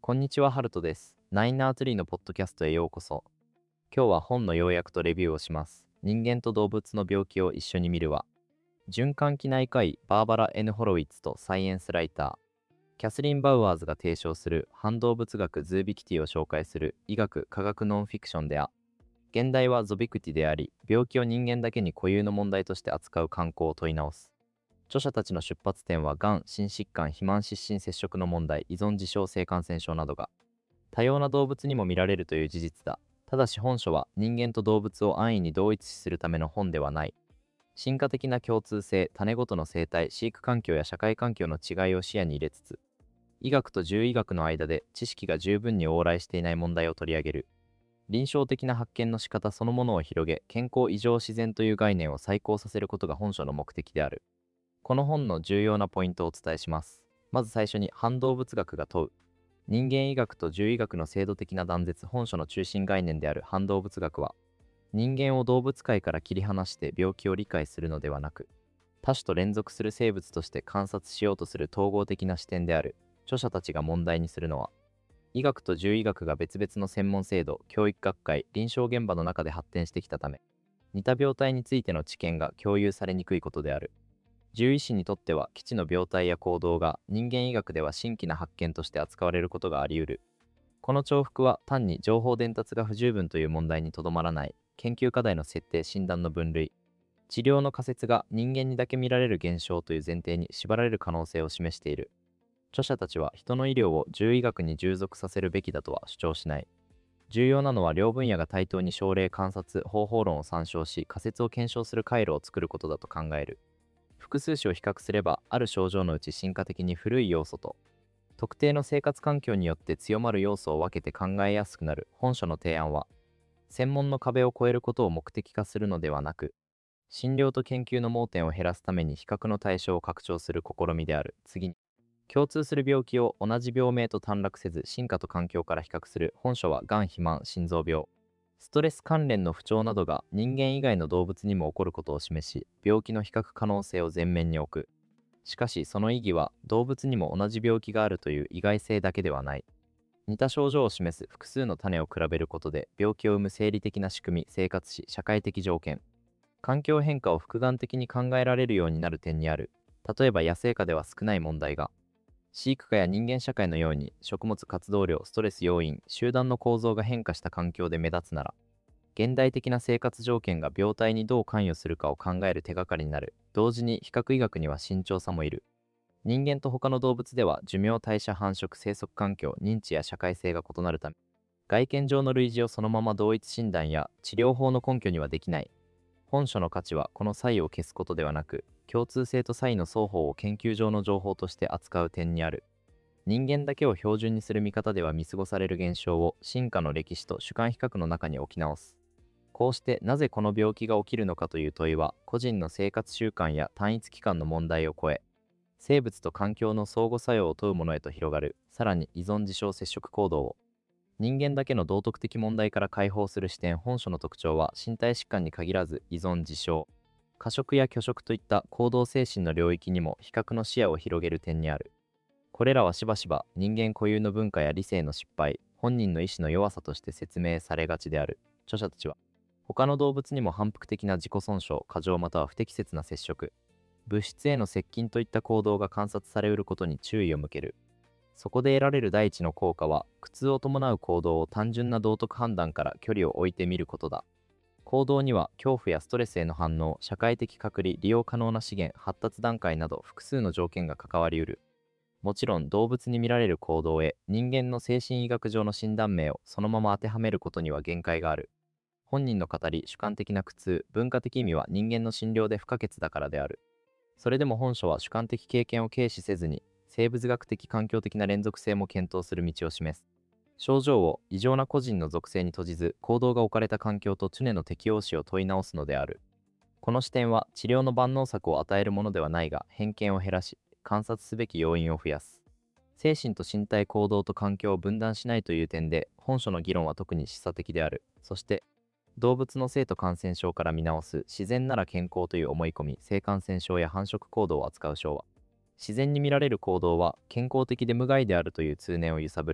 こんにちは、ハルトです。ナインアーツリーのポッドキャストへようこそ。今日は本の要約とレビューをします。人間と動物の病気を一緒に見るは、循環器内科医バーバラ・N. ホロウィッツとサイエンスライター、キャスリン・バウアーズが提唱する反動物学ズービキティを紹介する医学科学ノンフィクションで現代はゾビクティであり、病気を人間だけに固有の問題として扱う慣行を問い直す。著者たちの出発点は、がん、心疾患、肥満失神接触の問題、依存自傷性感染症などが多様な動物にも見られるという事実だ。ただし本書は人間と動物を安易に同一視するための本ではない。進化的な共通性、種ごとの生態、飼育環境や社会環境の違いを視野に入れつつ、医学と獣医学の間で知識が十分に往来していない問題を取り上げる。臨床的な発見の仕方そのものを広げ、健康異常自然という概念を再考させることが本書の目的である。この本の重要なポイントをお伝えします。まず最初に、反動物学が問う。人間医学と獣医学の制度的な断絶。本書の中心概念である反動物学は、人間を動物界から切り離して病気を理解するのではなく、多種と連続する生物として観察しようとする統合的な視点である。著者たちが問題にするのは、医学と獣医学が別々の専門制度、教育学会、臨床現場の中で発展してきたため、似た病態についての知見が共有されにくいことである。獣医師にとっては、基地の病態や行動が人間医学では新規な発見として扱われることがあり得る。この重複は単に情報伝達が不十分という問題にとどまらない。研究課題の設定、診断の分類、治療の仮説が人間にだけ見られる現象という前提に縛られる可能性を示している。著者たちは人の医療を獣医学に従属させるべきだとは主張しない。重要なのは両分野が対等に症例観察方法論を参照し仮説を検証する回路を作ることだと考える。複数種を比較すれば、ある症状のうち進化的に古い要素と特定の生活環境によって強まる要素を分けて考えやすくなる。本書の提案は、専門の壁を越えることを目的化するのではなく、診療と研究の盲点を減らすために比較の対象を拡張する試みである。次に、共通する病気を同じ病名と短絡せず進化と環境から比較する。本書は、がん、肥満、心臓病、ストレス関連の不調などが人間以外の動物にも起こることを示し、病気の比較可能性を前面に置く。しかしその意義は、動物にも同じ病気があるという意外性だけではない。似た症状を示す複数の種を比べることで、病気を生む生理的な仕組み、生活史、社会的条件、環境変化を複眼的に考えられるようになる点にある。例えば野生下では少ない問題が、飼育下や人間社会のように食物活動量、ストレス要因、集団の構造が変化した環境で目立つなら、現代的な生活条件が病態にどう関与するかを考える手がかりになる。同時に比較医学には慎重さもいる。人間と他の動物では寿命、代謝、繁殖、生息環境、認知や社会性が異なるため、外見上の類似をそのまま同一診断や治療法の根拠にはできない。本書の価値はこの差異を消すことではなく、共通性と差異の双方を研究上の情報として扱う点にある。人間だけを標準にする見方では見過ごされる現象を進化の歴史と主観比較の中に置き直す。こうしてなぜこの病気が起きるのかという問いは、個人の生活習慣や単一期間の問題を超え、生物と環境の相互作用を問うものへと広がる。さらに依存自傷接触行動を人間だけの道徳的問題から解放する視点。本書の特徴は身体疾患に限らず依存自傷、過食や拒食といった行動精神の領域にも比較の視野を広げる点にある。これらはしばしば人間固有の文化や理性の失敗、本人の意志の弱さとして説明されがちである。著者たちは、他の動物にも反復的な自己損傷、過剰または不適切な接触、物質への接近といった行動が観察されうることに注意を向ける。そこで得られる第一の効果は、苦痛を伴う行動を単純な道徳判断から距離を置いてみることだ。行動には恐怖やストレスへの反応、社会的隔離、利用可能な資源、発達段階など複数の条件が関わりうる。もちろん動物に見られる行動へ人間の精神医学上の診断名をそのまま当てはめることには限界がある。本人の語り、主観的な苦痛、文化的意味は人間の診療で不可欠だからである。それでも本書は主観的経験を軽視せずに、生物学的環境的な連続性も検討する道を示す。症状を異常な個人の属性に閉じず、行動が置かれた環境と常の適応視を問い直すのである。この視点は治療の万能策を与えるものではないが、偏見を減らし、観察すべき要因を増やす。精神と身体行動と環境を分断しないという点で、本書の議論は特に示唆的である。そして、動物の性と感染症から見直す自然なら健康という思い込み、性感染症や繁殖行動を扱う章は、自然に見られる行動は健康的で無害であるという通念を揺さぶる。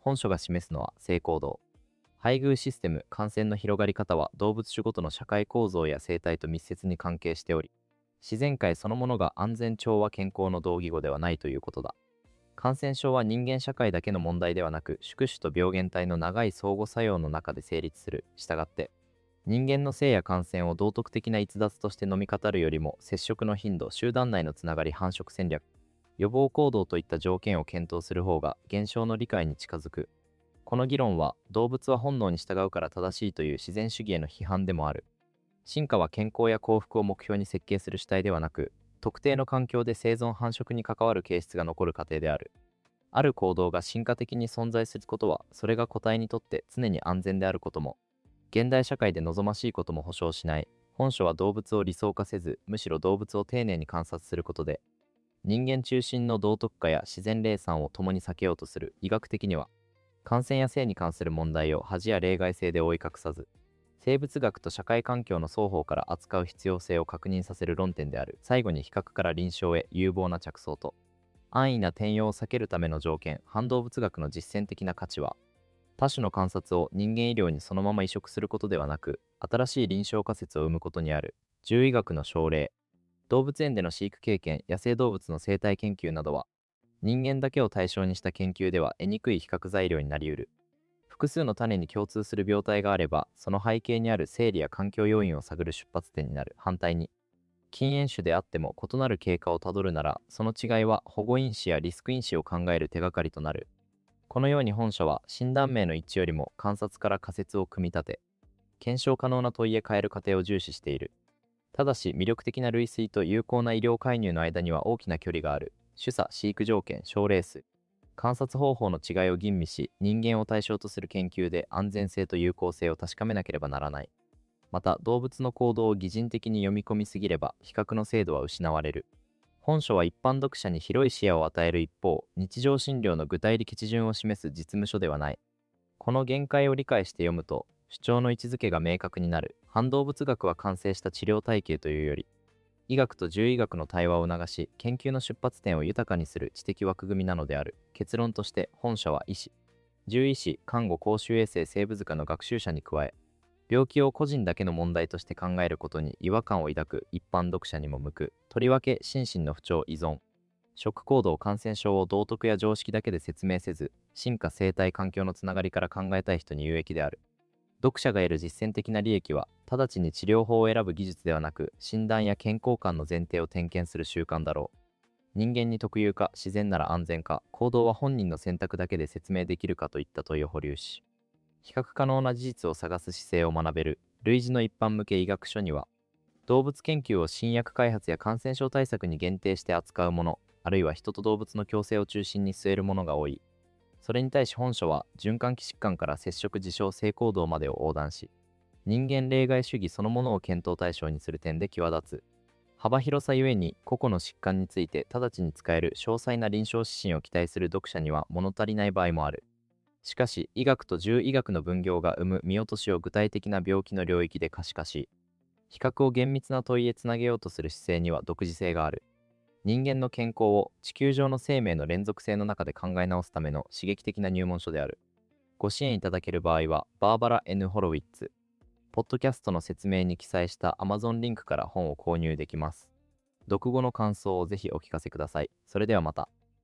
本書が示すのは性行動。配偶システム、感染の広がり方は動物種ごとの社会構造や生態と密接に関係しており、自然界そのものが安全調和健康の同義語ではないということだ。感染症は人間社会だけの問題ではなく、宿主と病原体の長い相互作用の中で成立する。したがって、人間の性や感染を道徳的な逸脱として飲み語るよりも、接触の頻度、集団内のつながり、繁殖戦略、予防行動といった条件を検討する方が現象の理解に近づく。この議論は、動物は本能に従うから正しいという自然主義への批判でもある。進化は健康や幸福を目標に設計する主体ではなく、特定の環境で生存繁殖に関わる形質が残る過程である。ある行動が進化的に存在することは、それが個体にとって常に安全であることも、現代社会で望ましいことも保証しない。本書は動物を理想化せず、むしろ動物を丁寧に観察することで、人間中心の道徳化や自然霊産を共に避けようとする。医学的には、感染や性に関する問題を恥や例外性で覆い隠さず、生物学と社会環境の双方から扱う必要性を確認させる論点である。最後に比較から臨床へ有望な着想と、安易な転用を避けるための条件、反動物学の実践的な価値は、他種の観察を人間医療にそのまま移植することではなく、新しい臨床仮説を生むことにある。獣医学の症例、動物園での飼育経験、野生動物の生態研究などは、人間だけを対象にした研究では得にくい比較材料になり得る。複数の種に共通する病態があれば、その背景にある生理や環境要因を探る出発点になる。反対に、禁煙種であっても異なる経過をたどるなら、その違いは保護因子やリスク因子を考える手がかりとなる。このように本書は診断名の一致よりも観察から仮説を組み立て、検証可能な問いへ変える過程を重視している。ただし魅力的な類推と有効な医療介入の間には大きな距離がある。主査、飼育条件、症例数、観察方法の違いを吟味し、人間を対象とする研究で安全性と有効性を確かめなければならない。また、動物の行動を擬人的に読み込みすぎれば、比較の精度は失われる。本書は一般読者に広い視野を与える一方、日常診療の具体的基準を示す実務書ではない。この限界を理解して読むと、主張の位置づけが明確になる。反動物学は完成した治療体系というより、医学と獣医学の対話を促し、研究の出発点を豊かにする知的枠組みなのである。結論として、本書は医師、獣医師、看護公衆衛生生物科の学習者に加え、病気を個人だけの問題として考えることに違和感を抱く一般読者にも向く。とりわけ心身の不調依存、食行動感染症を道徳や常識だけで説明せず、進化生態環境のつながりから考えたい人に有益である。読者が得る実践的な利益は、直ちに治療法を選ぶ技術ではなく、診断や健康観の前提を点検する習慣だろう。人間に特有か、自然なら安全か、行動は本人の選択だけで説明できるかといった問いを保留し、比較可能な事実を探す姿勢を学べる。類似の一般向け医学書には、動物研究を新薬開発や感染症対策に限定して扱うもの、あるいは人と動物の共生を中心に据えるものが多い。それに対し本書は、循環器疾患から接触事象性行動までを横断し、人間例外主義そのものを検討対象にする点で際立つ。幅広さゆえに個々の疾患について直ちに使える詳細な臨床指針を期待する読者には物足りない場合もある。しかし、医学と獣医学の分業が生む見落としを具体的な病気の領域で可視化し、比較を厳密な問いへつなげようとする姿勢には独自性がある。人間の健康を地球上の生命の連続性の中で考え直すための刺激的な入門書である。ご支援いただける場合は、バーバラ N. ホロウィッツ、ポッドキャストの説明に記載した Amazon リンクから本を購入できます。読後の感想をぜひお聞かせください。それではまた。